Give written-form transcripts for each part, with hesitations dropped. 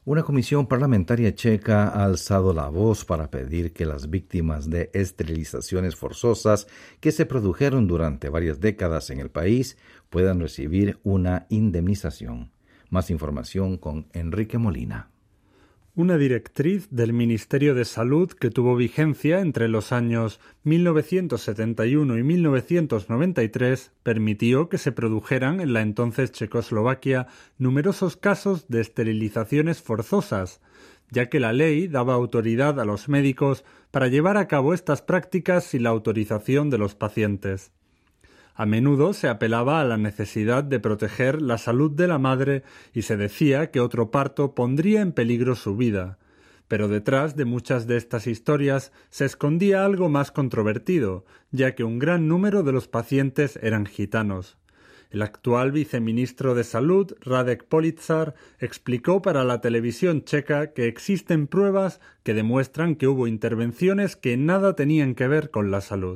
Una comisión parlamentaria checa ha alzado la voz para pedir que las víctimas de esterilizaciones forzosas que se produjeron durante varias décadas en el país puedan recibir una indemnización. Más información con Enrique Molina. Una directriz del Ministerio de Salud que tuvo vigencia entre los años 1971 y 1993 permitió que se produjeran en la entonces Checoslovaquia numerosos casos de esterilizaciones forzosas, ya que la ley daba autoridad a los médicos para llevar a cabo estas prácticas sin la autorización de los pacientes. A menudo se apelaba a la necesidad de proteger la salud de la madre y se decía que otro parto pondría en peligro su vida. Pero detrás de muchas de estas historias se escondía algo más controvertido, ya que un gran número de los pacientes eran gitanos. El actual viceministro de Salud, Radek Policar, explicó para la televisión checa que existen pruebas que demuestran que hubo intervenciones que nada tenían que ver con la salud.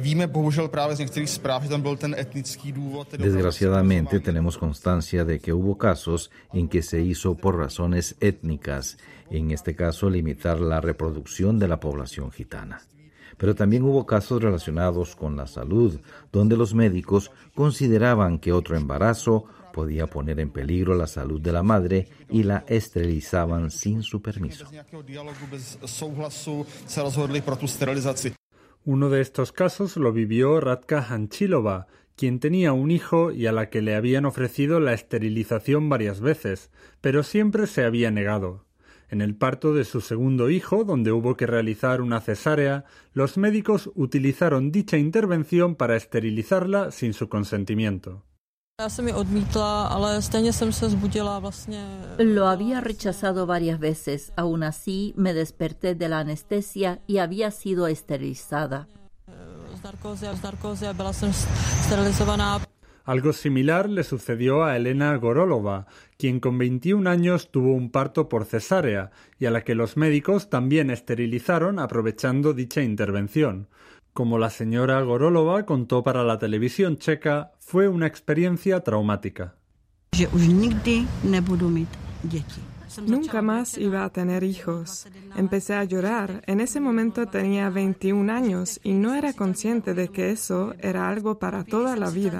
Desgraciadamente tenemos constancia de que hubo casos en que se hizo por razones étnicas, en este caso limitar la reproducción de la población gitana. Pero también hubo casos relacionados con la salud, donde los médicos consideraban que otro embarazo podía poner en peligro la salud de la madre y la esterilizaban sin su permiso. Uno de estos casos lo vivió Radka Hanchilova, quien tenía un hijo y a la que le habían ofrecido la esterilización varias veces, pero siempre se había negado. En el parto de su segundo hijo, donde hubo que realizar una cesárea, los médicos utilizaron dicha intervención para esterilizarla sin su consentimiento. Lo había rechazado varias veces, aún así me desperté de la anestesia y había sido esterilizada. Algo similar le sucedió a Elena Gorolova, quien con 21 años tuvo un parto por cesárea y a la que los médicos también esterilizaron aprovechando dicha intervención. Como la señora Gorolova contó para la televisión checa, fue una experiencia traumática. Nunca más iba a tener hijos. Empecé a llorar. En ese momento tenía 21 años y no era consciente de que eso era algo para toda la vida.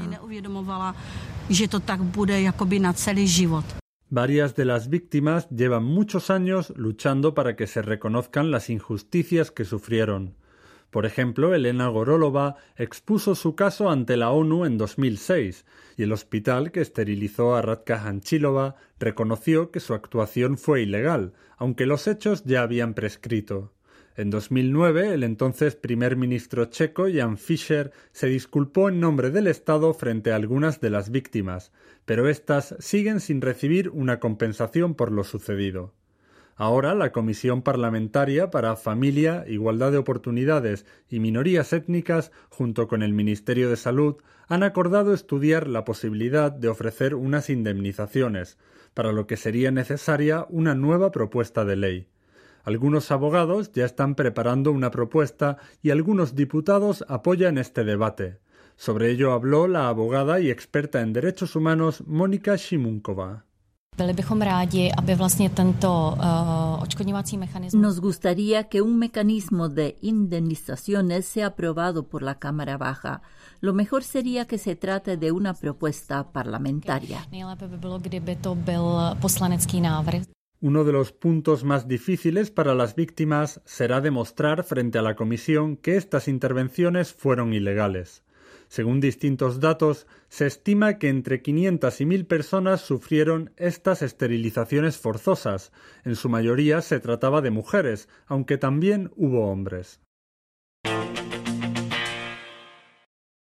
Varias de las víctimas llevan muchos años luchando para que se reconozcan las injusticias que sufrieron. Por ejemplo, Elena Gorolova expuso su caso ante la ONU en 2006 y el hospital que esterilizó a Radka Hanchilova reconoció que su actuación fue ilegal, aunque los hechos ya habían prescrito. En 2009, el entonces primer ministro checo Jan Fischer se disculpó en nombre del Estado frente a algunas de las víctimas, pero éstas siguen sin recibir una compensación por lo sucedido. Ahora, la Comisión Parlamentaria para Familia, Igualdad de Oportunidades y Minorías Étnicas, junto con el Ministerio de Salud, han acordado estudiar la posibilidad de ofrecer unas indemnizaciones, para lo que sería necesaria una nueva propuesta de ley. Algunos abogados ya están preparando una propuesta y algunos diputados apoyan este debate. Sobre ello habló la abogada y experta en derechos humanos Mónica Šimunkova. Nos gustaría que un mecanismo de indemnizaciones sea aprobado por la Cámara Baja. Lo mejor sería que se trate de una propuesta parlamentaria. Uno de los puntos más difíciles para las víctimas será demostrar frente a la Comisión que estas intervenciones fueron ilegales. Según distintos datos, se estima que entre 500 y 1.000 personas sufrieron estas esterilizaciones forzosas. En su mayoría se trataba de mujeres, aunque también hubo hombres.